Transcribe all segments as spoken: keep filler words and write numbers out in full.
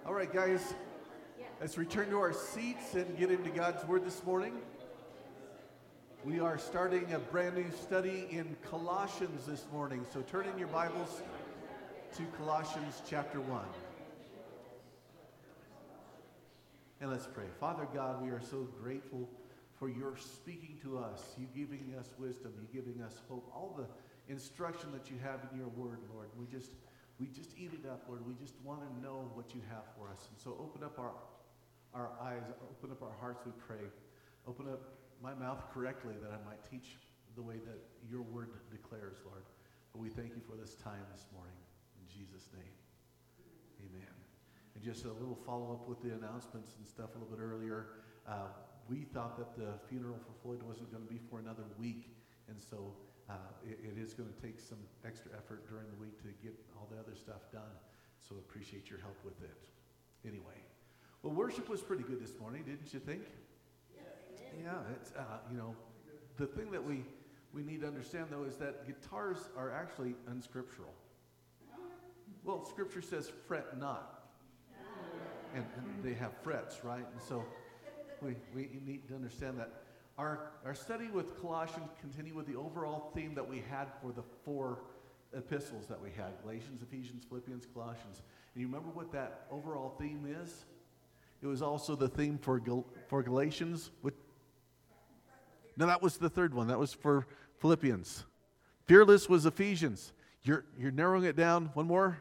All right, guys, let's return to our seats and get into God's Word this morning. We are starting a brand new study in Colossians this morning, so turn in your Bibles to Colossians chapter one. And let's pray. Father God, we are so grateful for your speaking to us, you giving us wisdom, you giving us hope, all the instruction that you have in your Word, Lord. We just We just eat it up, Lord. We just want to know what you have for us. And so open up our our eyes, open up our hearts, we pray. Open up my mouth correctly that I might teach the way that your word declares, Lord. But we thank you for this time this morning. In Jesus' name, amen. And just a little follow-up with the announcements and stuff a little bit earlier. Uh, we thought that the funeral for Floyd wasn't going to be for another week. And so Uh, it, it is going to take some extra effort during the week to get all the other stuff done. So appreciate your help with it. Anyway, well, worship was pretty good this morning, didn't you think? Yes. Yeah, it's uh, you know, the thing that we we need to understand though is that guitars are actually unscriptural. Well, Scripture says fret not, and, and they have frets, right? And so we we need to understand that. Our, our study with Colossians continued with the overall theme that we had for the four epistles that we had, Galatians, Ephesians, Philippians, Colossians. And you remember what that overall theme is? It was also the theme for Gal- for Galatians. What? No, that was the third one. That was for Philippians. Fearless was Ephesians. You're, you're narrowing it down. One more.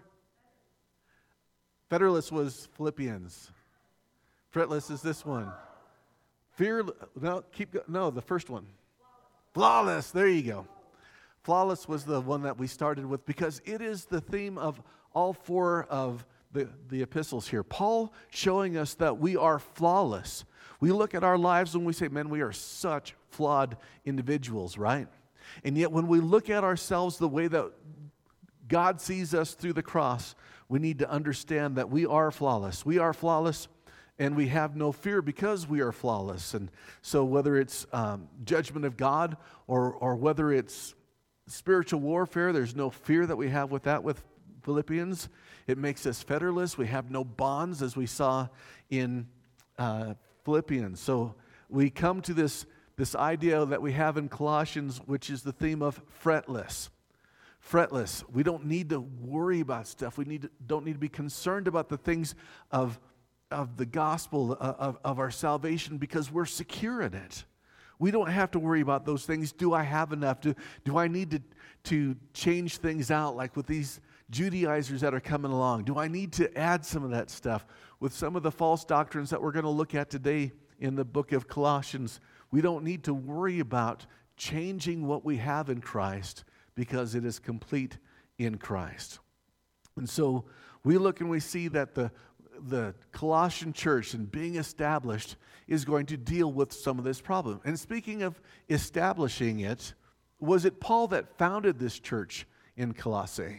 Fetterless was Philippians. Fretless is this one. Fear, no, keep go, no, the first one. Flawless. Flawless, there you go. Flawless was the one that we started with because it is the theme of all four of the, the epistles here. Paul showing us that we are flawless. We look at our lives and we say, man, we are such flawed individuals, right? And yet when we look at ourselves the way that God sees us through the cross, we need to understand that we are flawless. We are flawless. And we have no fear because we are flawless. And so whether it's um, judgment of God or or whether it's spiritual warfare, there's no fear that we have with that with Philippians. It makes us fetterless. We have no bonds as we saw in uh, Philippians. So we come to this, this idea that we have in Colossians, which is the theme of fretless. Fretless. We don't need to worry about stuff. We need to, don't need to be concerned about the things of of the gospel of, of our salvation because we're secure in it. We don't have to worry about those things. Do I have enough? Do, do I need to, to change things out like with these Judaizers that are coming along? Do I need to add some of that stuff? With some of the false doctrines that we're going to look at today in the book of Colossians, we don't need to worry about changing what we have in Christ because it is complete in Christ. And so we look and we see that the the Colossian church and being established is going to deal with some of this problem. And speaking of establishing it, was it Paul that founded this church in Colossae?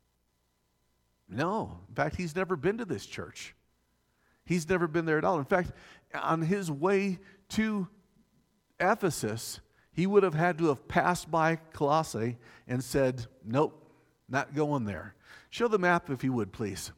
No. In fact, he's never been to this church. He's never been there at all. In fact, on his way to Ephesus, he would have had to have passed by Colossae and said, nope, not going there. Show the map if you would, please.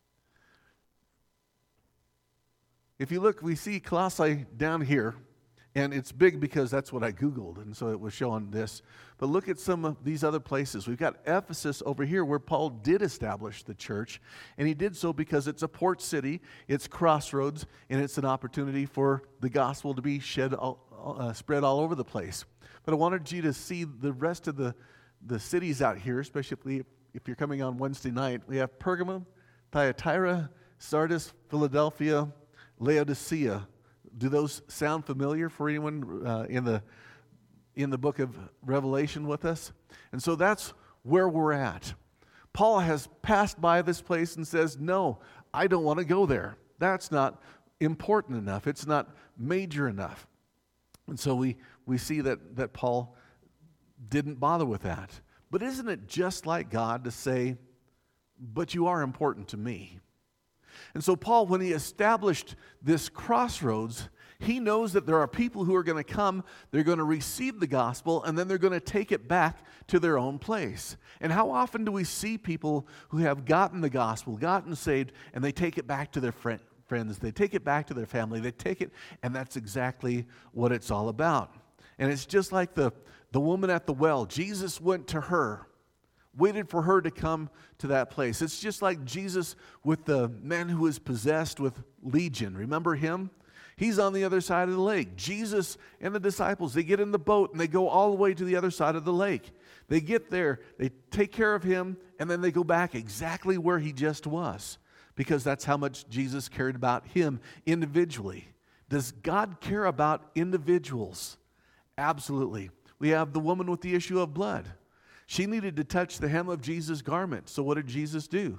If you look, we see Colossae down here, and it's big because that's what I Googled, and so it was showing this. But look at some of these other places. We've got Ephesus over here where Paul did establish the church, and he did so because it's a port city, it's crossroads, and it's an opportunity for the gospel to be shed all, uh, spread all over the place. But I wanted you to see the rest of the, the cities out here, especially if you're coming on Wednesday night. We have Pergamum, Thyatira, Sardis, Philadelphia, Laodicea. Do those sound familiar for anyone uh, in the in the book of Revelation with us? And so that's where we're at. Paul has passed by this place and says, no, I don't want to go there. That's not important enough. It's not major enough. And so we, we see that, that Paul didn't bother with that. But isn't it just like God to say, but you are important to me? And so Paul, when he established this crossroads, he knows that there are people who are going to come, they're going to receive the gospel, and then they're going to take it back to their own place. And how often do we see people who have gotten the gospel, gotten saved, and they take it back to their friend, friends, they take it back to their family, they take it, and that's exactly what it's all about. And it's just like the, the woman at the well. Jesus went to her, waited for her to come to that place. It's just like Jesus with the man who was possessed with legion. Remember him? He's on the other side of the lake. Jesus and the disciples, they get in the boat and they go all the way to the other side of the lake. They get there, they take care of him, and then they go back exactly where he just was, because that's how much Jesus cared about him individually. Does God care about individuals? Absolutely. We have the woman with the issue of blood. She needed to touch the hem of Jesus' garment. So what did Jesus do?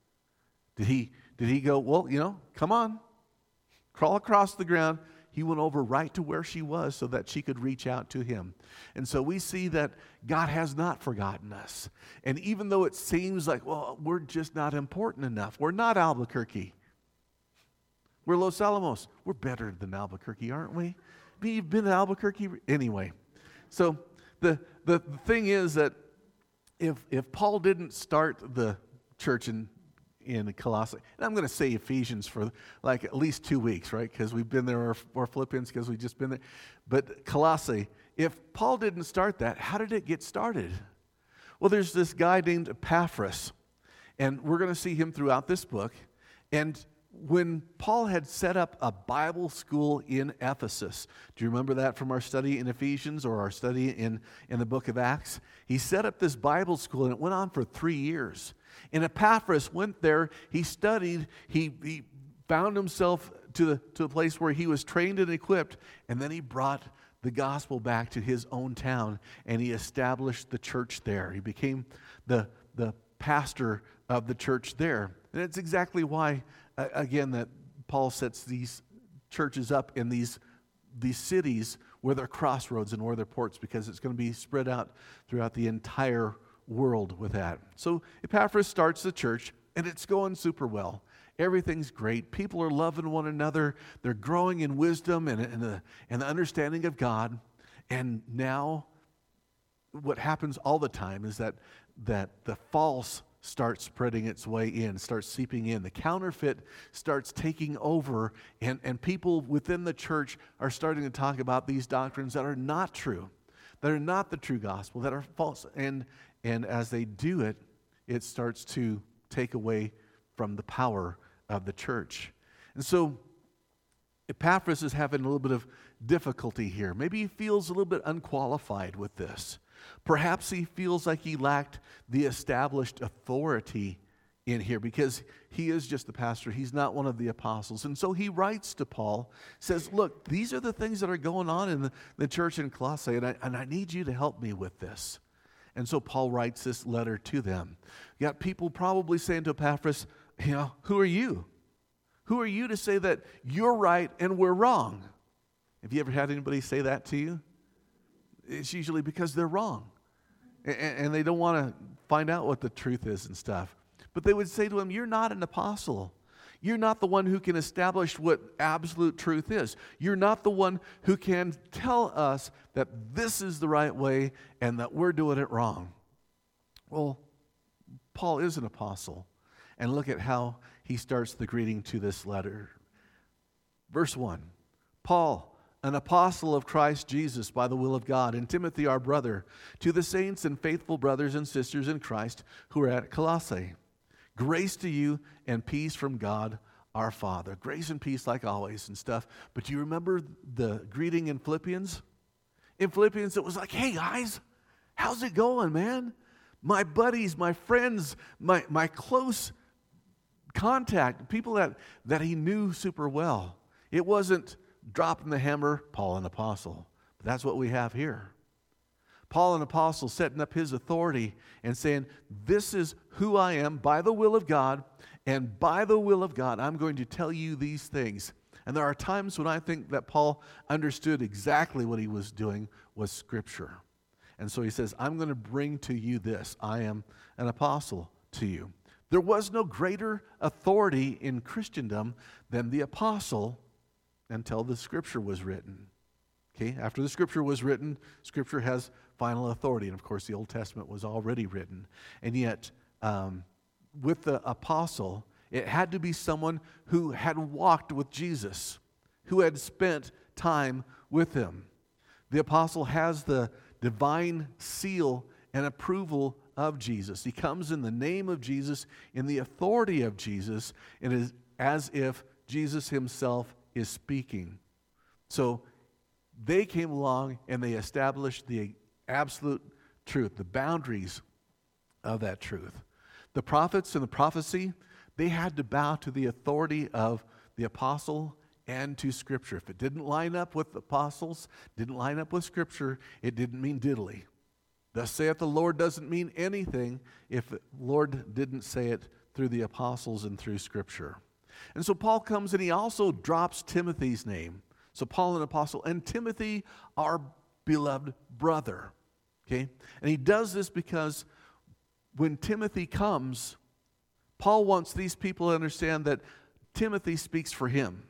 Did he, did he go, well, you know, come on, crawl across the ground? He went over right to where she was so that she could reach out to him. And so we see that God has not forgotten us. And even though it seems like, well, we're just not important enough. We're not Albuquerque. We're Los Alamos. We're better than Albuquerque, aren't we? I mean, you've been to Albuquerque? Anyway. So the, the, the thing is that if, if Paul didn't start the church in in Colossae. And I'm going to say Ephesians for like at least two weeks, right? Because we've been there, or, or Philippians because we've just been there. But Colossae, if Paul didn't start that, how did it get started? Well, there's this guy named Epaphras, and we're going to see him throughout this book. And when Paul had set up a Bible school in Ephesus, do you remember that from our study in Ephesians or our study in, in the book of Acts? He set up this Bible school, and it went on for three years. And Epaphras went there, he studied, he, he found himself to the, to the place where he was trained and equipped, and then he brought the gospel back to his own town, and he established the church there. He became the, the pastor of the church there. And it's exactly why, uh, again, that Paul sets these churches up in these, these cities where they're crossroads and where they're ports, because it's going to be spread out throughout the entire world with that. So Epaphras starts the church, and it's going super well. Everything's great. People are loving one another. They're growing in wisdom and, and, the, and the understanding of God. And now what happens all the time is that, that the false starts spreading its way in, starts seeping in. The counterfeit starts taking over, and, and people within the church are starting to talk about these doctrines that are not true, that are not the true gospel, that are false. And And as they do it, it starts to take away from the power of the church. And so Epaphras is having a little bit of difficulty here. Maybe he feels a little bit unqualified with this. Perhaps he feels like he lacked the established authority in here because he is just the pastor. He's not one of the apostles. And so he writes to Paul, says, look, these are the things that are going on in the, the church in Colossae, and I, and I need you to help me with this. And so Paul writes this letter to them. You got people probably saying to Epaphras, you know, who are you? Who are you to say that you're right and we're wrong? Have you ever had anybody say that to you? It's usually because they're wrong. And, and they don't want to find out what the truth is and stuff. But they would say to him, you're not an apostle. You're not the one who can establish what absolute truth is. You're not the one who can tell us that this is the right way and that we're doing it wrong. Well, Paul is an apostle. And look at how he starts the greeting to this letter. Verse one, Paul, an apostle of Christ Jesus by the will of God, and Timothy our brother, to the saints and faithful brothers and sisters in Christ who are at Colossae. Grace to you and peace from God our Father. Grace and peace like always and stuff. But do you remember the greeting in Philippians? In Philippians it was like, hey guys, how's it going, man? My buddies, my friends, my, my close contact, people that, that he knew super well. It wasn't dropping the hammer, Paul an apostle. But that's what we have here. Paul, an apostle, setting up his authority and saying, this is who I am by the will of God, and by the will of God, I'm going to tell you these things. And there are times when I think that Paul understood exactly what he was doing was Scripture. And so he says, I'm going to bring to you this. I am an apostle to you. There was no greater authority in Christendom than the apostle until the Scripture was written. Okay, after the Scripture was written, Scripture has final authority. And of course, the Old Testament was already written. And yet, um, with the apostle, it had to be someone who had walked with Jesus, who had spent time with him. The apostle has the divine seal and approval of Jesus. He comes in the name of Jesus, in the authority of Jesus, and is as if Jesus himself is speaking. So they came along and they established the absolute truth, the boundaries of that truth. The prophets and the prophecy, they had to bow to the authority of the apostle and to Scripture. If it didn't line up with the apostles, didn't line up with Scripture, it didn't mean diddly. Thus saith the Lord doesn't mean anything if the Lord didn't say it through the apostles and through Scripture. And so Paul comes and he also drops Timothy's name. So Paul, an apostle, and Timothy, our beloved brother. Okay? And he does this because when Timothy comes, Paul wants these people to understand that Timothy speaks for him.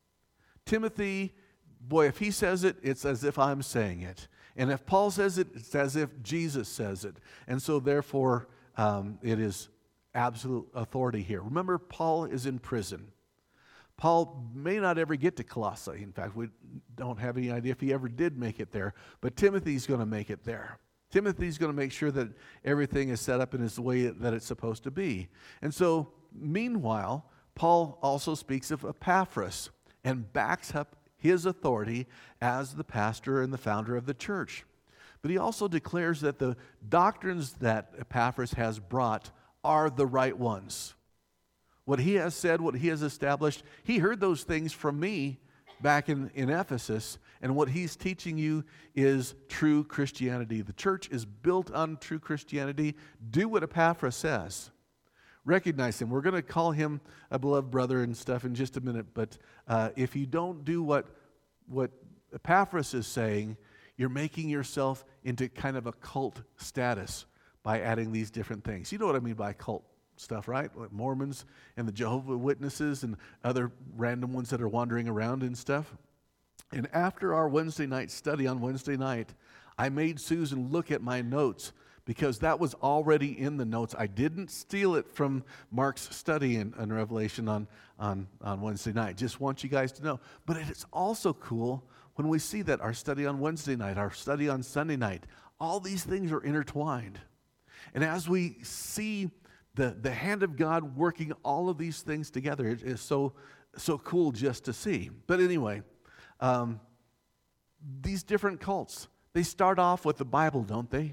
Timothy, boy, if he says it, it's as if I'm saying it. And if Paul says it, it's as if Jesus says it. And so therefore, um, it is absolute authority here. Remember, Paul is in prison. Paul may not ever get to Colossae. In fact, we don't have any idea if he ever did make it there. But Timothy's going to make it there. Timothy's going to make sure that everything is set up in the way that it's supposed to be. And so, meanwhile, Paul also speaks of Epaphras and backs up his authority as the pastor and the founder of the church. But he also declares that the doctrines that Epaphras has brought are the right ones. What he has said, what he has established, he heard those things from me back in, in Ephesus, and what he's teaching you is true Christianity. The church is built on true Christianity. Do what Epaphras says. Recognize him. We're going to call him a beloved brother and stuff in just a minute, but uh, if you don't do what, what Epaphras is saying, you're making yourself into kind of a cult status by adding these different things. You know what I mean by cult stuff, right? Like Mormons and the Jehovah's Witnesses and other random ones that are wandering around and stuff. And after our Wednesday night study on Wednesday night, I made Susan look at my notes because that was already in the notes. I didn't steal it from Mark's study in, in Revelation on, on, on Wednesday night. Just want you guys to know. But it's also cool when we see that our study on Wednesday night, our study on Sunday night, all these things are intertwined. And as we see the, the hand of God working all of these things together, it is so, so cool just to see. But anyway, um, these different cults, they start off with the Bible, don't they?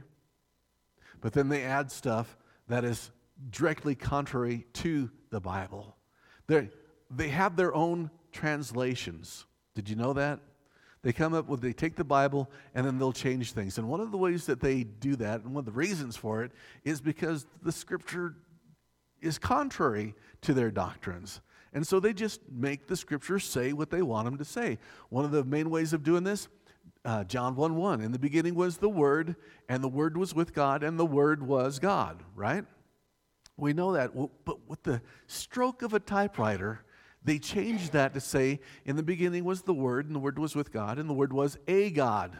But then they add stuff that is directly contrary to the Bible. They they have their own translations. Did you know that? They come up with, they take the Bible and then they'll change things. And one of the ways that they do that, and one of the reasons for it, is because the Scripture is contrary to their doctrines. And so they just make the Scripture say what they want them to say. One of the main ways of doing this, Uh, John one one, in the beginning was the Word, and the Word was with God, and the Word was God, right? We know that, but with the stroke of a typewriter, they changed that to say, in the beginning was the Word, and the Word was with God, and the Word was a God.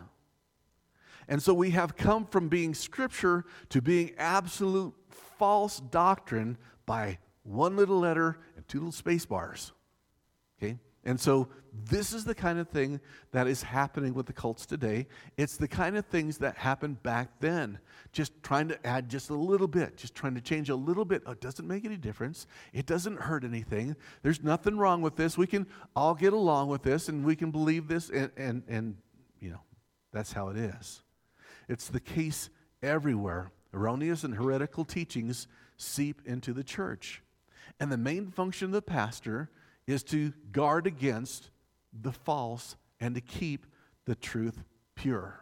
And so we have come from being Scripture to being absolute false doctrine by one little letter and two little space bars, okay? And so this is the kind of thing that is happening with the cults today. It's the kind of things that happened back then. Just trying to add just a little bit, just trying to change a little bit. Oh, it doesn't make any difference. It doesn't hurt anything. There's nothing wrong with this. We can all get along with this, and we can believe this, and, and, and you know, that's how it is. It's the case everywhere. Erroneous and heretical teachings seep into the church. And the main function of the pastor is to guard against the false and to keep the truth pure.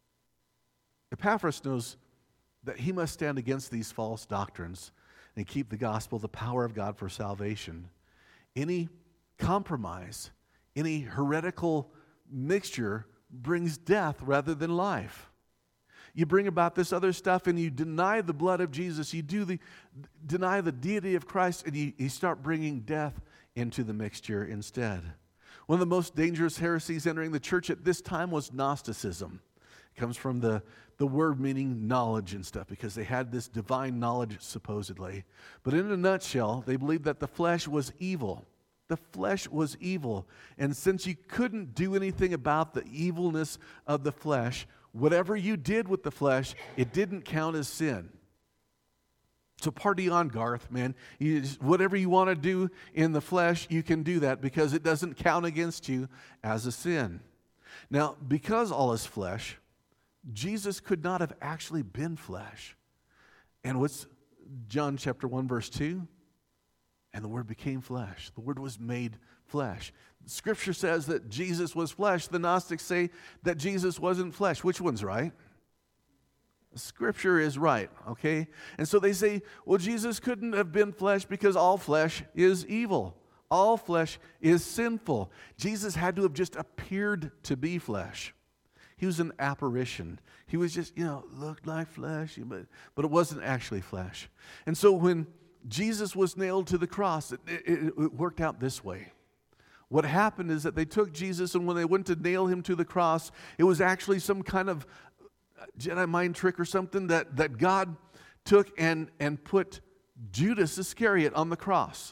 Epaphras knows that he must stand against these false doctrines and keep the gospel, the power of God for salvation. Any compromise, any heretical mixture brings death rather than life. you bring about this other stuff and you deny the blood of Jesus, you do the deny the deity of Christ, and you, you start bringing death into the mixture instead. One of the most dangerous heresies entering the church at this time was Gnosticism. It comes from the, the word meaning knowledge and stuff, because they had this divine knowledge supposedly. But in a nutshell, they believed that the flesh was evil. The flesh was evil. And since you couldn't do anything about the evilness of the flesh, whatever you did with the flesh, it didn't count as sin. So party on, Garth, man. You just, whatever you want to do in the flesh, you can do that because it doesn't count against you as a sin. Now, because all is flesh, Jesus could not have actually been flesh. And what's John chapter one, verse two? And the Word became flesh. The Word was made flesh. Scripture says that Jesus was flesh. The Gnostics say that Jesus wasn't flesh. Which one's right? Scripture is right, okay? And so they say, well, Jesus couldn't have been flesh because all flesh is evil. All flesh is sinful. Jesus had to have just appeared to be flesh. He was an apparition. He was just, you know, looked like flesh, but, but it wasn't actually flesh. And so when Jesus was nailed to the cross, it, it, it worked out this way. What happened is that they took Jesus, and when they went to nail him to the cross, it was actually some kind of Jedi mind trick or something that, that God took and, and put Judas Iscariot on the cross.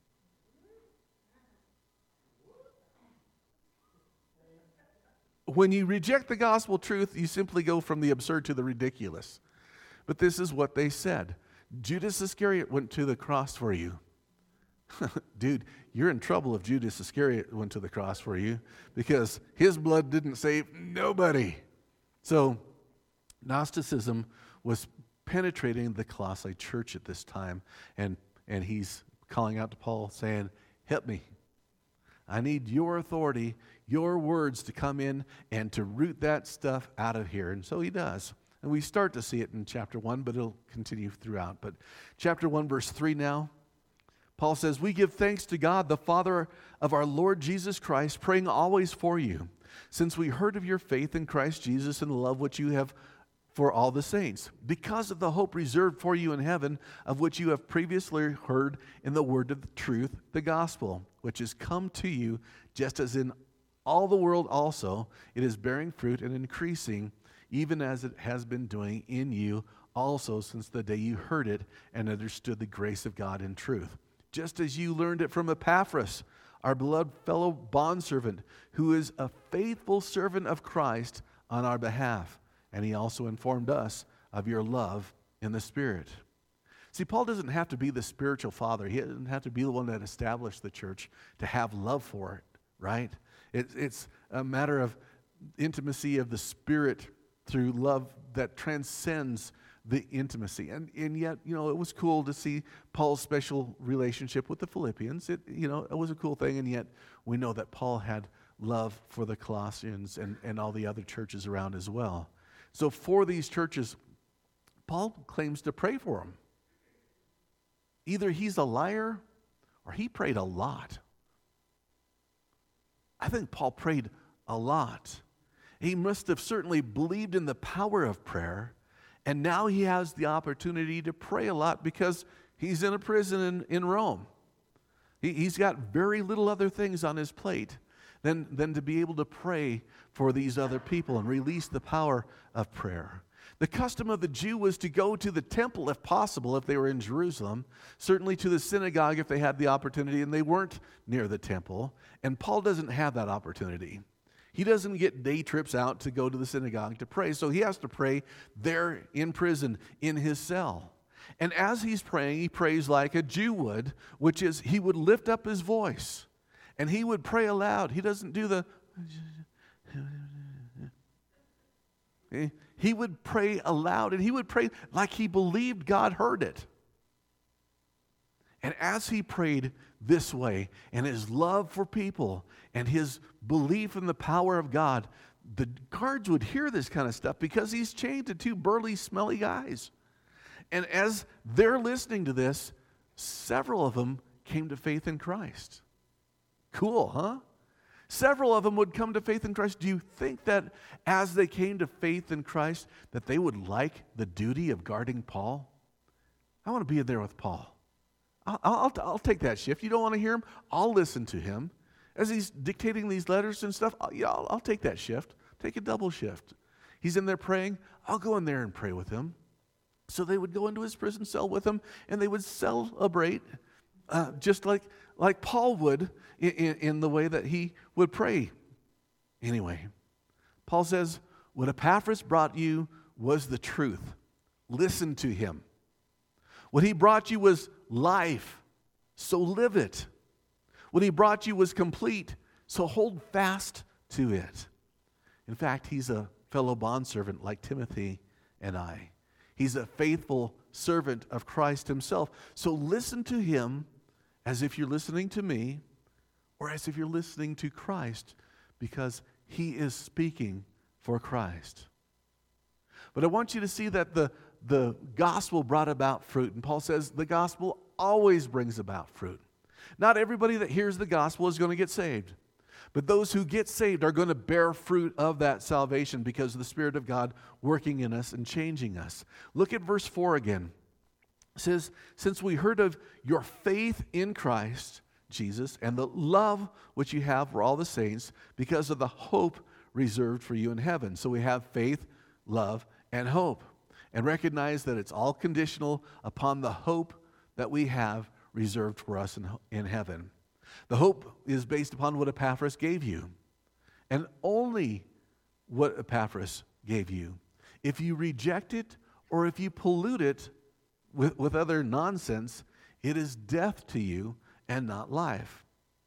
When you reject the gospel truth, you simply go from the absurd to the ridiculous. But this is what they said. Judas Iscariot went to the cross for you. Dude, you're in trouble if Judas Iscariot went to the cross for you, because his blood didn't save nobody. So Gnosticism was penetrating the Colossae church at this time, and, and he's calling out to Paul saying, help me. I need your authority, your words to come in and to root that stuff out of here. And so he does. And we start to see it in chapter one, but it'll continue throughout. But chapter one, verse three now, Paul says, we give thanks to God, the Father of our Lord Jesus Christ, praying always for you, since we heard of your faith in Christ Jesus and the love which you have for all the saints, because of the hope reserved for you in heaven, of which you have previously heard in the word of the truth, the gospel, which has come to you, just as in all the world also, it is bearing fruit and increasing, even as it has been doing in you also since the day you heard it and understood the grace of God in truth. Just as you learned it from Epaphras, our beloved fellow bondservant, who is a faithful servant of Christ on our behalf. And he also informed us of your love in the Spirit. See, Paul doesn't have to be the spiritual father. He doesn't have to be the one that established the church to have love for it, right? It, it's a matter of intimacy of the Spirit through love that transcends the intimacy. And and yet, you know, it was cool to see Paul's special relationship with the Philippians. It, you know, it was a cool thing, and yet we know that Paul had love for the Colossians and, and all the other churches around as well. So for these churches, Paul claims to pray for them. Either he's a liar or he prayed a lot. I think Paul prayed a lot. He must have certainly believed in the power of prayer, and now he has the opportunity to pray a lot because he's in a prison in, in Rome. He, he's got very little other things on his plate than, than to be able to pray for these other people and release the power of prayer. The custom of the Jew was to go to the temple if possible, if they were in Jerusalem, certainly to the synagogue if they had the opportunity, and they weren't near the temple. And Paul doesn't have that opportunity. He doesn't get day trips out to go to the synagogue to pray, so he has to pray there in prison, in his cell. And as he's praying, he prays like a Jew would, which is he would lift up his voice, and he would pray aloud. He doesn't do the... He would pray aloud, and he would pray like he believed God heard it. And as he prayed this way, and his love for people, and his belief in the power of God, the guards would hear this kind of stuff because he's chained to two burly, smelly guys. And as they're listening to this, several of them came to faith in Christ. Cool, huh? Several of them would come to faith in Christ. Do you think that as they came to faith in Christ, that they would like the duty of guarding Paul? I want to be in there with Paul. I'll, I'll, I'll take that shift. You don't want to hear him? I'll listen to him. As he's dictating these letters and stuff, I'll, yeah, I'll, I'll take that shift. Take a double shift. He's in there praying. I'll go in there and pray with him. So they would go into his prison cell with him, and they would celebrate uh, just like, like Paul would in, in, in the way that he would pray. Anyway, Paul says, what Epaphras brought you was the truth. Listen to him. What he brought you was life, so live it. What he brought you was complete, so hold fast to it. In fact, he's a fellow bondservant like Timothy and I. He's a faithful servant of Christ himself. So listen to him as if you're listening to me or as if you're listening to Christ, because he is speaking for Christ. But I want you to see that the, the gospel brought about fruit. And Paul says the gospel always brings about fruit. Not everybody that hears the gospel is going to get saved. But those who get saved are going to bear fruit of that salvation because of the Spirit of God working in us and changing us. Look at verse four again. It says, since we heard of your faith in Christ Jesus and the love which you have for all the saints because of the hope reserved for you in heaven. So we have faith, love, and hope. And recognize that it's all conditional upon the hope that we have reserved for us in, in heaven. The hope is based upon what Epaphras gave you, and only what Epaphras gave you. If you reject it or if you pollute it with, with other nonsense, it is death to you and not life.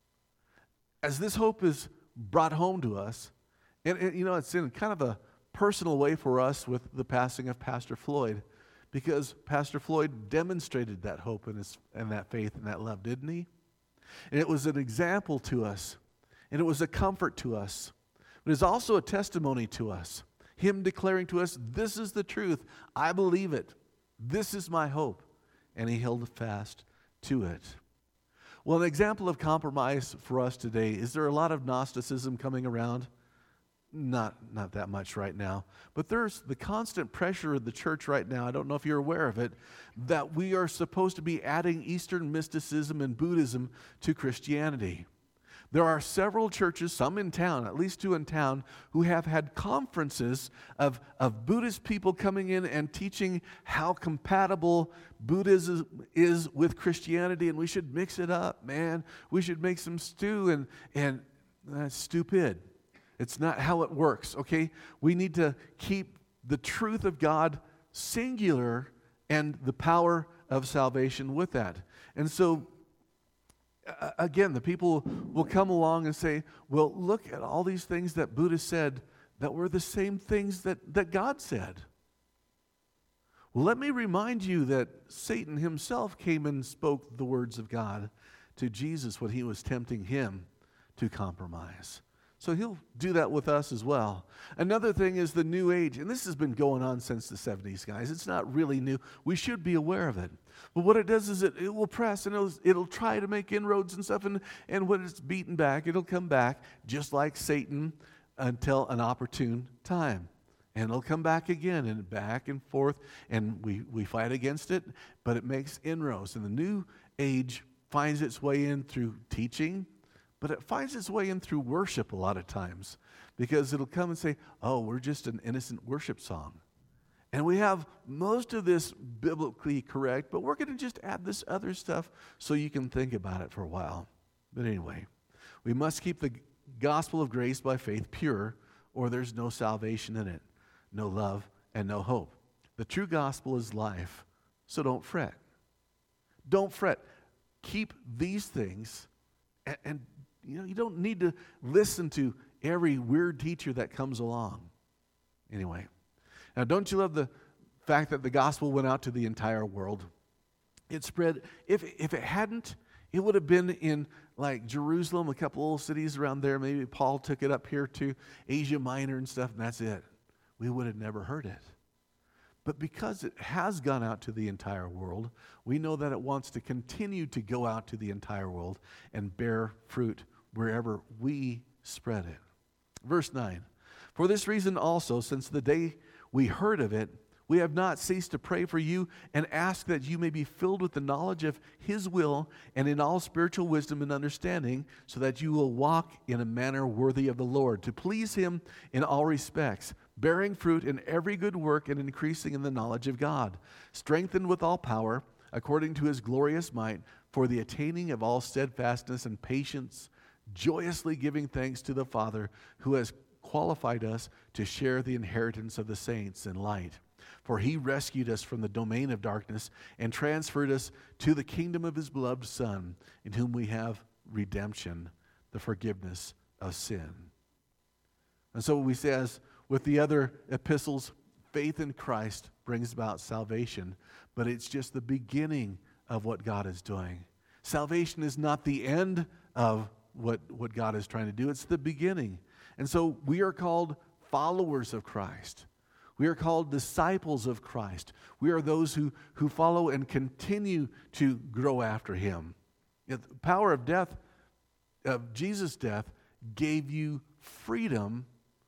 As this hope is brought home to us, and, and you know, it's in kind of a personal way for us with the passing of Pastor Floyd, because Pastor Floyd demonstrated that hope and, his, and that faith and that love, didn't he? And it was an example to us, and it was a comfort to us. But it's also a testimony to us. Him declaring to us, this is the truth. I believe it. This is my hope. And he held fast to it. Well, an example of compromise for us today, is there a lot of Gnosticism coming around? Not, not that much right now. But there's the constant pressure of the church right now, I don't know if you're aware of it, that we are supposed to be adding Eastern mysticism and Buddhism to Christianity. There are several churches, some in town, at least two in town, who have had conferences of, of Buddhist people coming in and teaching how compatible Buddhism is with Christianity, and we should mix it up, man. We should make some stew, and, and that's stupid. It's not how it works, okay? We need to keep the truth of God singular and the power of salvation with that. And so, uh, again, the people will come along and say, well, look at all these things that Buddha said that were the same things that, that God said. Well, let me remind you that Satan himself came and spoke the words of God to Jesus when he was tempting him to compromise. So he'll do that with us as well. Another thing is the New Age, and this has been going on since the seventies, guys. It's not really new. We should be aware of it. But what it does is it, it will press, and it'll, it'll try to make inroads and stuff, and, and when it's beaten back, it'll come back just like Satan until an opportune time. And it'll come back again and back and forth, and we, we fight against it, but it makes inroads. And the New Age finds its way in through teaching, but it finds its way in through worship a lot of times, because it'll come and say, oh, we're just an innocent worship song. And we have most of this biblically correct, but we're going to just add this other stuff so you can think about it for a while. But anyway, we must keep the gospel of grace by faith pure, or there's no salvation in it, no love, and no hope. The true gospel is life, so don't fret. Don't fret. Keep these things, and, and you know, you don't need to listen to every weird teacher that comes along. Anyway, now don't you love the fact that the gospel went out to the entire world? It spread. If if it hadn't, it would have been in like Jerusalem, a couple little cities around there. Maybe Paul took it up here to Asia Minor and stuff, and that's it. We would have never heard it. But because it has gone out to the entire world, we know that it wants to continue to go out to the entire world and bear fruit wherever we spread it. Verse nine, for this reason also, since the day we heard of it, we have not ceased to pray for you and ask that you may be filled with the knowledge of His will and in all spiritual wisdom and understanding, so that you will walk in a manner worthy of the Lord, to please Him in all respects, bearing fruit in every good work and increasing in the knowledge of God, strengthened with all power, according to His glorious might, for the attaining of all steadfastness and patience, joyously giving thanks to the Father who has qualified us to share the inheritance of the saints in light. For He rescued us from the domain of darkness and transferred us to the kingdom of His beloved Son, in whom we have redemption, the forgiveness of sin. And so we say, as with the other epistles, faith in Christ brings about salvation, but it's just the beginning of what God is doing. Salvation is not the end of what, what God is trying to do. It's the beginning. And so we are called followers of Christ. We are called disciples of Christ. We are those who, who follow and continue to grow after Him. The power of death, of Jesus' death, gave you freedom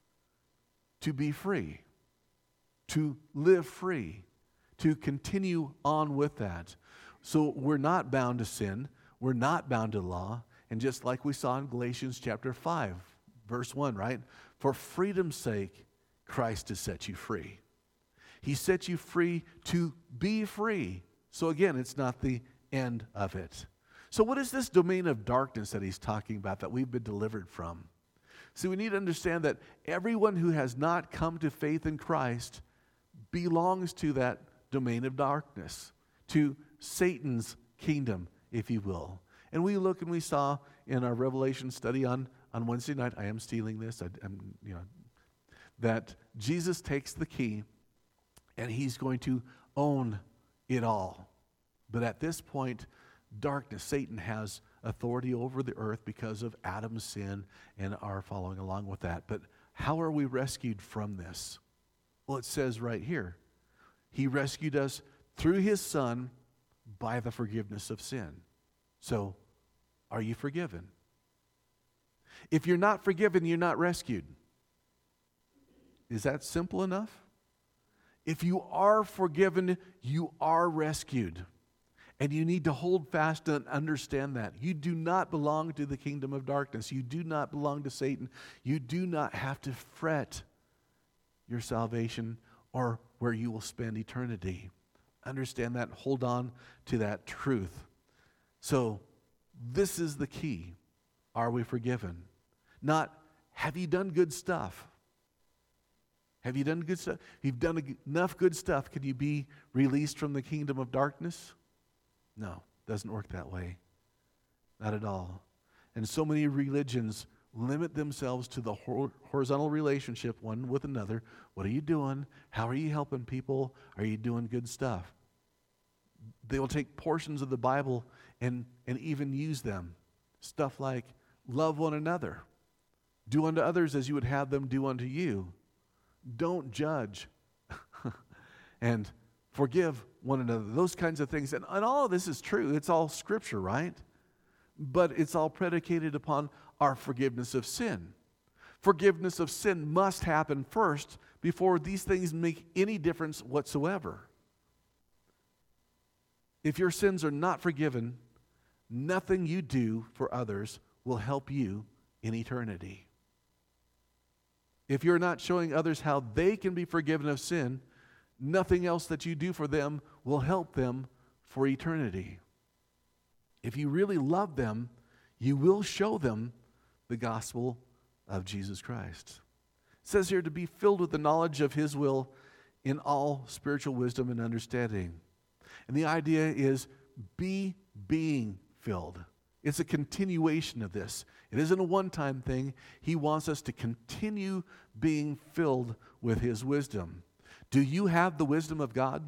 to be free, to live free, to continue on with that. So we're not bound to sin. We're not bound to law. And just like we saw in Galatians chapter five, verse one, right? For freedom's sake, Christ has set you free. He set you free to be free. So again, it's not the end of it. So what is this domain of darkness that he's talking about that we've been delivered from? See, we need to understand that everyone who has not come to faith in Christ belongs to that domain of darkness, to Satan's kingdom, if you will. And we look and we saw in our Revelation study on, on Wednesday night, I am stealing this, I, I'm, you know, that Jesus takes the key and He's going to own it all. But at this point, darkness, Satan has authority over the earth because of Adam's sin and our following along with that. But how are we rescued from this? Well, it says right here, He rescued us through His Son by the forgiveness of sin. So, are you forgiven? If you're not forgiven, you're not rescued. Is that simple enough? If you are forgiven, you are rescued. And you need to hold fast and understand that. You do not belong to the kingdom of darkness. You do not belong to Satan. You do not have to fret your salvation or where you will spend eternity. Understand that. Hold on to that truth. So, this is the key. Are we forgiven? Not, have you done good stuff? Have you done good stuff? If you've done enough good stuff, can you be released from the kingdom of darkness? No, it doesn't work that way. Not at all. And so many religions limit themselves to the horizontal relationship one with another. What are you doing? How are you helping people? Are you doing good stuff? They will take portions of the Bible and, and even use them. Stuff like, love one another. Do unto others as you would have them do unto you. Don't judge. And forgive one another. Those kinds of things. And, and all of this is true. It's all Scripture, right? But it's all predicated upon our forgiveness of sin. Forgiveness of sin must happen first before these things make any difference whatsoever. If your sins are not forgiven, nothing you do for others will help you in eternity. If you're not showing others how they can be forgiven of sin, nothing else that you do for them will help them for eternity. If you really love them, you will show them the gospel of Jesus Christ. It says here to be filled with the knowledge of His will in all spiritual wisdom and understanding. And the idea is be being filled. It's a continuation of this. It isn't a one-time thing. He wants us to continue being filled with His wisdom. Do you have the wisdom of God?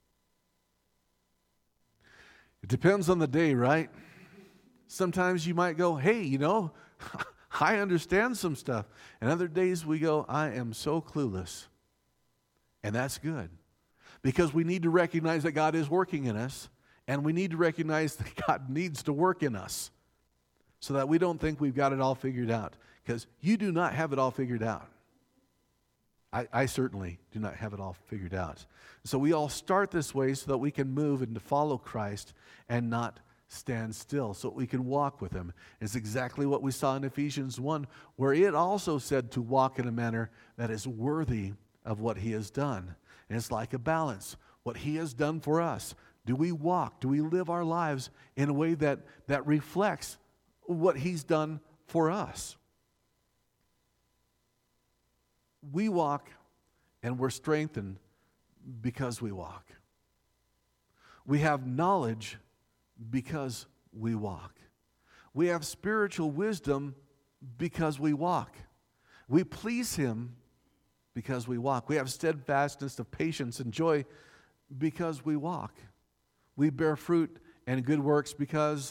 It depends on the day, right? Sometimes you might go, hey, you know, I understand some stuff. And other days we go, I am so clueless. And that's good. Because we need to recognize that God is working in us. And we need to recognize that God needs to work in us. so that we don't think we've got it all figured out, because you do not have it all figured out. I, I certainly do not have it all figured out. So we all start this way so that we can move and to follow Christ and not stand still, so we can walk with him. It's exactly what we saw in Ephesians one, where it also said to walk in a manner that is worthy of what he has done. And it's like a balance. What he has done for us. Do we walk? Do we live our lives in a way that, that reflects what he's done for us? We walk and we're strengthened because we walk. We have knowledge because we walk. We have spiritual wisdom because we walk. We please him because we walk. We have steadfastness of patience and joy because we walk. We bear fruit and good works because,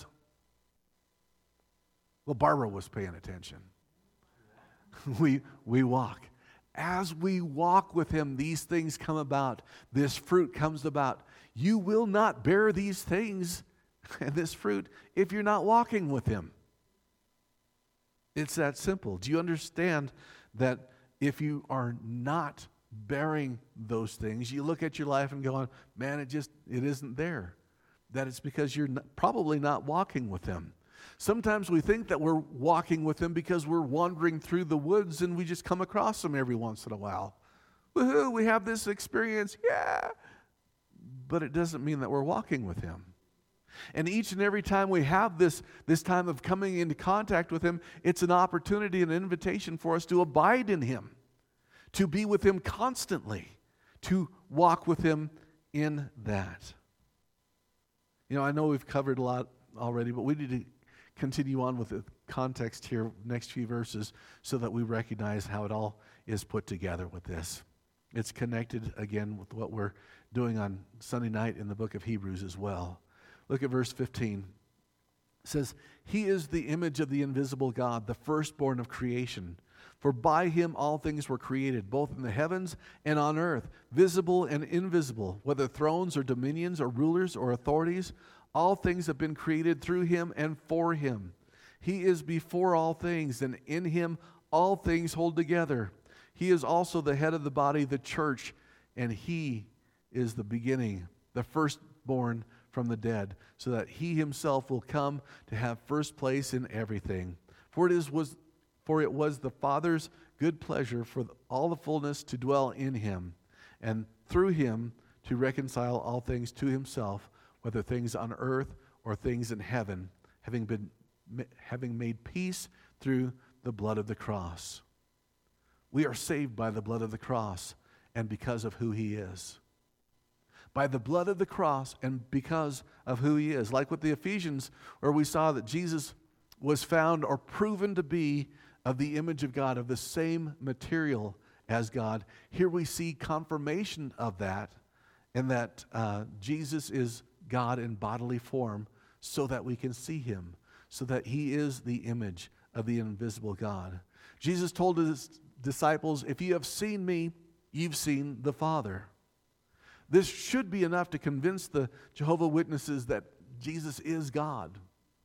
well, Barbara was paying attention. we, we walk. As we walk with him, these things come about. This fruit comes about. You will not bear these things and this fruit if you're not walking with him. It's that simple. Do you understand that if you are not bearing those things, you look at your life and go, man, it just, it isn't there. That it's because you're not, probably not walking with him. Sometimes we think that we're walking with him because we're wandering through the woods and we just come across him every once in a while. Woohoo, we have this experience, yeah. But it doesn't mean that we're walking with him. And each and every time we have this, this time of coming into contact with him, it's an opportunity, an invitation for us to abide in him, to be with him constantly, to walk with him in that. You know, I know we've covered a lot already, but we need to continue on with the context here, next few verses, so that we recognize how it all is put together with this. It's connected again with what we're doing on Sunday night in the book of Hebrews as well. Look at verse fifteen. It says, he is the image of the invisible God, the firstborn of creation. For by him all things were created, both in the heavens and on earth, visible and invisible, whether thrones or dominions or rulers or authorities. All things have been created through him and for him. He is before all things, and in him all things hold together. He is also the head of the body, the church, and he is the beginning, the firstborn from the dead, so that he himself will come to have first place in everything. For it is was for it was the Father's good pleasure for all the fullness to dwell in him, and through him to reconcile all things to himself, whether things on earth or things in heaven, having been having made peace through the blood of the cross. We are saved by the blood of the cross and because of who he is. By the blood of the cross and because of who he is. Like with the Ephesians, where we saw that Jesus was found or proven to be of the image of God, of the same material as God. Here we see confirmation of that, and that uh, Jesus is God in bodily form, so that we can see him, so that he is the image of the invisible God. Jesus told his disciples, if you have seen me, you've seen the Father. This should be enough to convince the Jehovah's Witnesses that Jesus is God.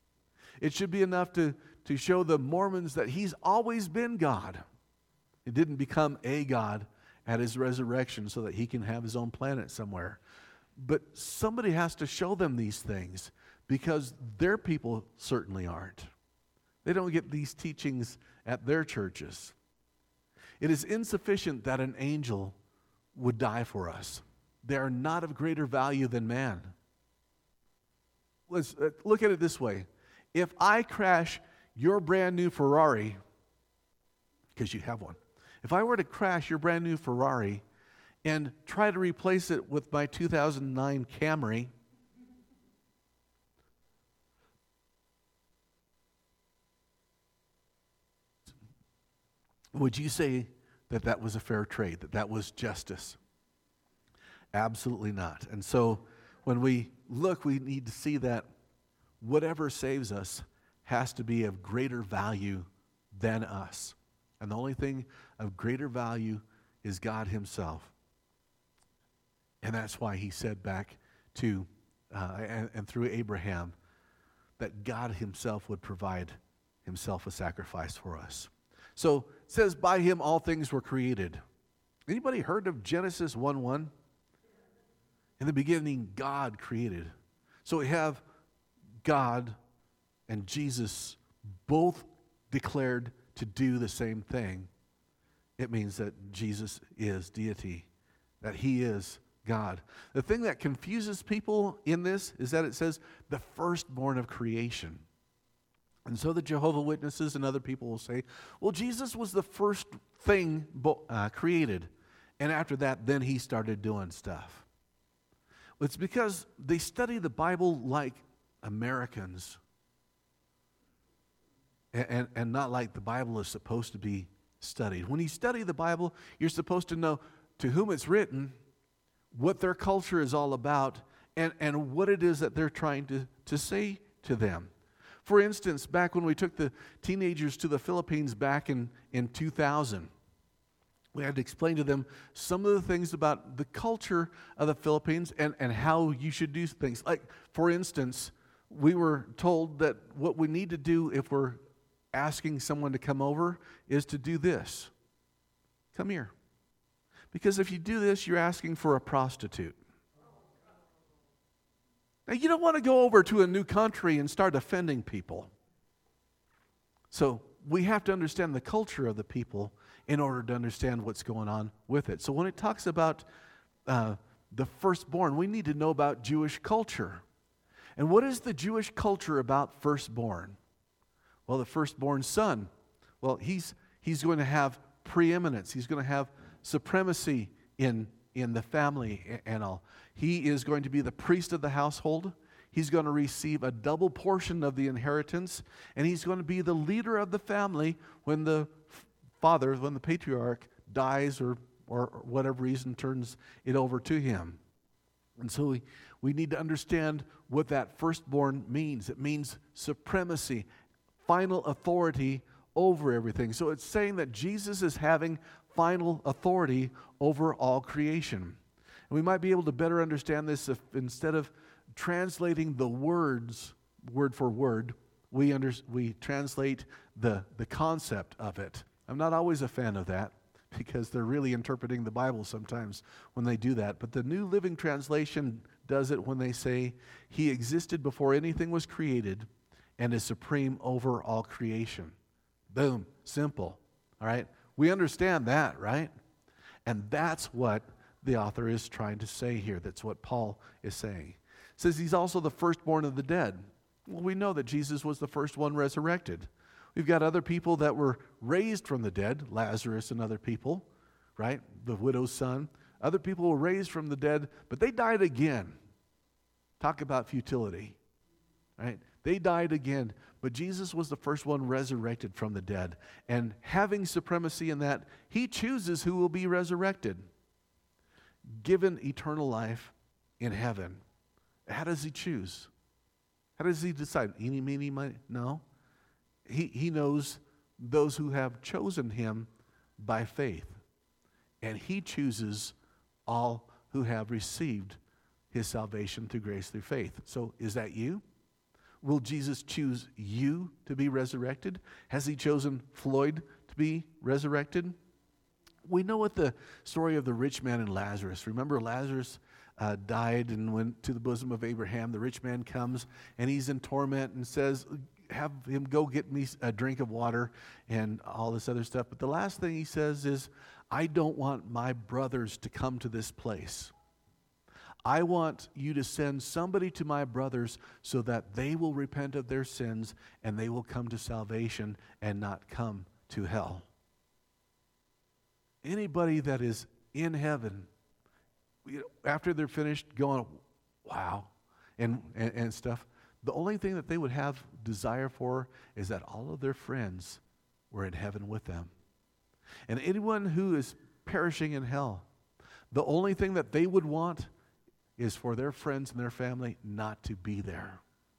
It should be enough to, to show the Mormons that he's always been God. He didn't become a God at his resurrection so that he can have his own planet somewhere. But somebody has to show them these things, because their people certainly aren't. They don't get these teachings at their churches. It is insufficient that an angel would die for us. They are not of greater value than man. Let's uh, look at it this way. If I crash your brand new Ferrari, because you have one, if I were to crash your brand new Ferrari and try to replace it with my two thousand nine Camry, would you say that that was a fair trade, that that was justice? Absolutely not. And so when we look, we need to see that whatever saves us has to be of greater value than us. And the only thing of greater value is God himself. And that's why he said back to, uh, and, and through Abraham, that God himself would provide himself a sacrifice for us. So it says, by him all things were created. Anybody heard of Genesis one one? In the beginning, God created. So we have God and Jesus both declared to do the same thing. It means that Jesus is deity, that he is God. The thing that confuses people in this is that it says the firstborn of creation. And so the Jehovah's Witnesses and other people will say, well, Jesus was the first thing uh, created. And after that, then he started doing stuff. It's because they study the Bible like Americans and, and, and not like the Bible is supposed to be studied. When you study the Bible, you're supposed to know to whom it's written, what their culture is all about, and, and what it is that they're trying to, to say to them. For instance, back when we took the teenagers to the Philippines back in, in two thousand, we had to explain to them some of the things about the culture of the Philippines and, and how you should do things. Like, for instance, we were told that what we need to do if we're asking someone to come over is to do this. Come here. Because if you do this, you're asking for a prostitute. Now, you don't want to go over to a new country and start offending people. So we have to understand the culture of the people in order to understand what's going on with it. So when it talks about uh, the firstborn, we need to know about Jewish culture. And what is the Jewish culture about firstborn? Well, the firstborn son, well, he's he's going to have preeminence. He's going to have supremacy in, in the family and all. He is going to be the priest of the household. He's going to receive a double portion of the inheritance, and he's going to be the leader of the family when the father, when the patriarch dies or, or whatever reason turns it over to him. And so we, we need to understand what that firstborn means. It means supremacy, final authority over everything. So it's saying that Jesus is having final authority over all creation. And we might be able to better understand this if instead of translating the words word for word, we under, we translate the, the concept of it. I'm not always a fan of that because they're really interpreting the Bible sometimes when they do that. But the New Living Translation does it when they say, he existed before anything was created and is supreme over all creation. Boom, simple, all right? We understand that, right? And that's what the author is trying to say here. That's what Paul is saying. It says he's also the firstborn of the dead. Well, we know that Jesus was the first one resurrected. We've got other people that were raised from the dead, Lazarus and other people, right? The widow's son. Other people were raised from the dead, but they died again. Talk about futility, right? They died again. But Jesus was the first one resurrected from the dead. And having supremacy in that, he chooses who will be resurrected. Given eternal life in heaven. How does he choose? How does he decide? Eeny, meeny, miny? No. He, he knows those who have chosen him by faith. And he chooses all who have received his salvation through grace through faith. So is that you? Will Jesus choose you to be resurrected? Has he chosen Floyd to be resurrected? We know what the story of the rich man and Lazarus. Remember, Lazarus uh, died and went to the bosom of Abraham. The rich man comes and he's in torment and says, have him go get me a drink of water and all this other stuff. But the last thing he says is, I don't want my brothers to come to this place. I want you to send somebody to my brothers so that they will repent of their sins and they will come to salvation and not come to hell. Anybody that is in heaven, after they're finished going, wow, and, and, and stuff, the only thing that they would have desire for is that all of their friends were in heaven with them. And anyone who is perishing in hell, the only thing that they would want is for their friends and their family not to be there.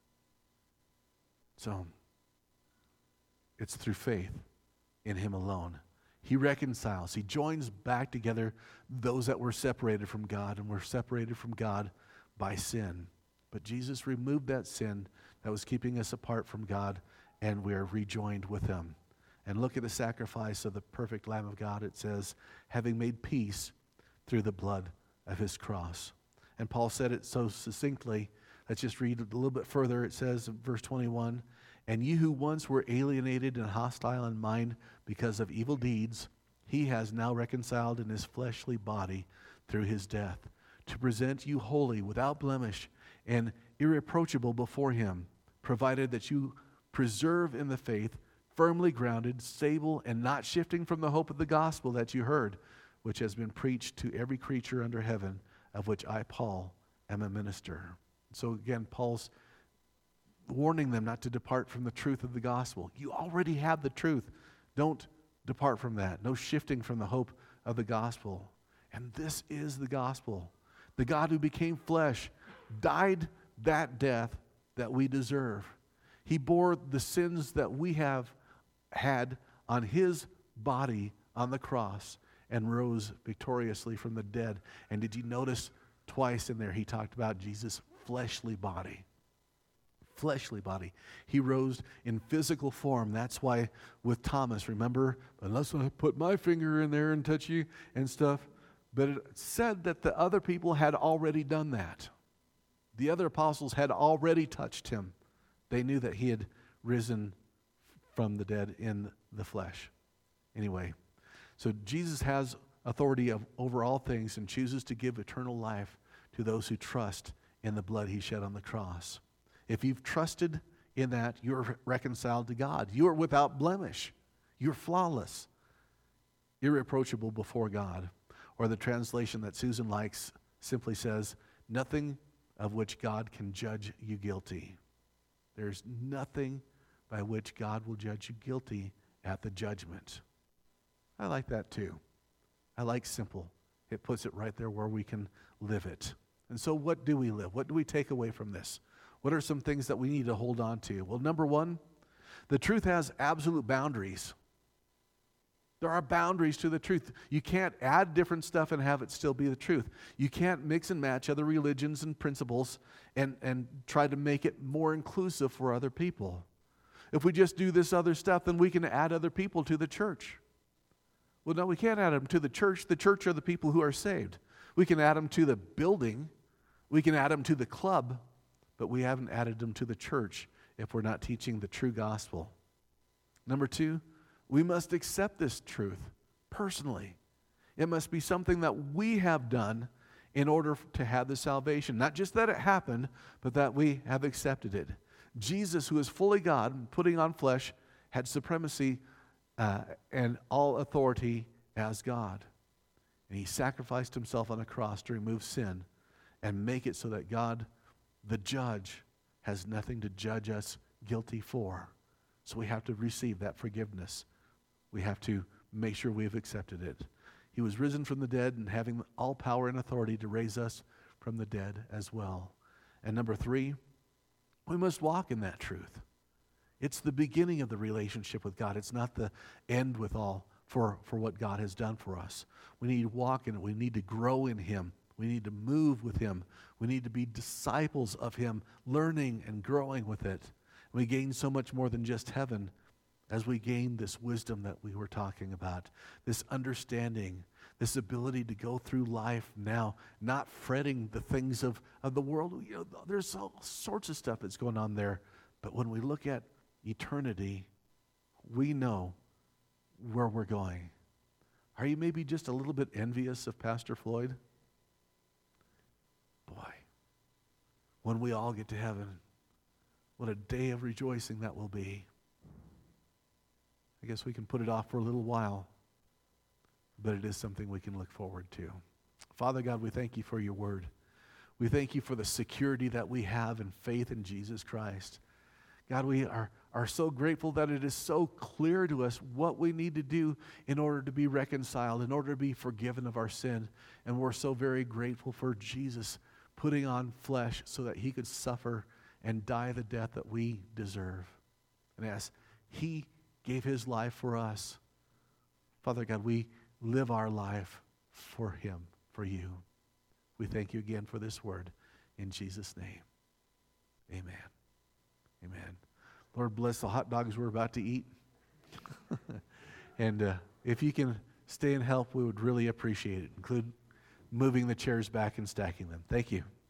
So, it's through faith in him alone. He reconciles. He joins back together those that were separated from God and were separated from God by sin. But Jesus removed that sin that was keeping us apart from God and we're rejoined with him. And look at the sacrifice of the perfect Lamb of God. It says, having made peace through the blood of his cross. And Paul said it so succinctly. Let's just read a little bit further. It says in verse twenty-one, and you who once were alienated and hostile in mind because of evil deeds, he has now reconciled in his fleshly body through his death, to present you holy, without blemish, and irreproachable before him, provided that you preserve in the faith, firmly grounded, stable, and not shifting from the hope of the gospel that you heard, which has been preached to every creature under heaven, of which I, Paul, am a minister. So again, Paul's warning them not to depart from the truth of the gospel. You already have the truth. Don't depart from that. No shifting from the hope of the gospel. And this is the gospel. The God who became flesh died that death that we deserve. He bore the sins that we have had on his body on the cross and rose victoriously from the dead. And did you notice twice in there he talked about Jesus' fleshly body? Fleshly body. He rose in physical form. That's why with Thomas, remember, unless I put my finger in there and touch you and stuff. But it said that the other people had already done that. The other apostles had already touched him. They knew that he had risen from the dead in the flesh. Anyway, so Jesus has authority of, over all things and chooses to give eternal life to those who trust in the blood he shed on the cross. If you've trusted in that, you're reconciled to God. You are without blemish. You're flawless, irreproachable before God. Or the translation that Susan likes simply says, nothing of which God can judge you guilty. There's nothing by which God will judge you guilty at the judgment. I like that too. I like simple. It puts it right there where we can live it. And so what do we live? What do we take away from this? What are some things that we need to hold on to? Well, number one, the truth has absolute boundaries. There are boundaries to the truth. You can't add different stuff and have it still be the truth. You can't mix and match other religions and principles and, and try to make it more inclusive for other people. If we just do this other stuff, then we can add other people to the church. Well, no, we can't add them to the church. The church are the people who are saved. We can add them to the building. We can add them to the club, but we haven't added them to the church if we're not teaching the true gospel. Number two, we must accept this truth personally. It must be something that we have done in order to have the salvation. Not just that it happened, but that we have accepted it. Jesus, who is fully God, putting on flesh, had supremacy uh, and all authority as God. And he sacrificed himself on a cross to remove sin and make it so that God, the judge, has nothing to judge us guilty for. So we have to receive that forgiveness. We have to make sure we've accepted it. He was risen from the dead and having all power and authority to raise us from the dead as well. And number three, we must walk in that truth. It's the beginning of the relationship with God. It's not the end with all for, for what God has done for us. We need to walk in it. We need to grow in him. We need to move with him. We need to be disciples of him, learning and growing with it. We gain so much more than just heaven as we gain this wisdom that we were talking about, this understanding, this ability to go through life now, not fretting the things of, of the world. You know, there's all sorts of stuff that's going on there. But when we look at eternity, we know where we're going. Are you maybe just a little bit envious of Pastor Floyd? Boy, when we all get to heaven, what a day of rejoicing that will be. I guess we can put it off for a little while, but it is something we can look forward to. Father God, we thank you for your word. We thank you for the security that we have in faith in Jesus Christ. God, we are, are so grateful that it is so clear to us what we need to do in order to be reconciled, in order to be forgiven of our sin. And we're so very grateful for Jesus putting on flesh so that he could suffer and die the death that we deserve. And as he gave his life for us, Father God, we live our life for him, for you. We thank you again for this word. In Jesus' name, amen. Amen. Lord bless the hot dogs we're about to eat. And uh, if you can stay and help, we would really appreciate it. Include moving the chairs back and stacking them. Thank you.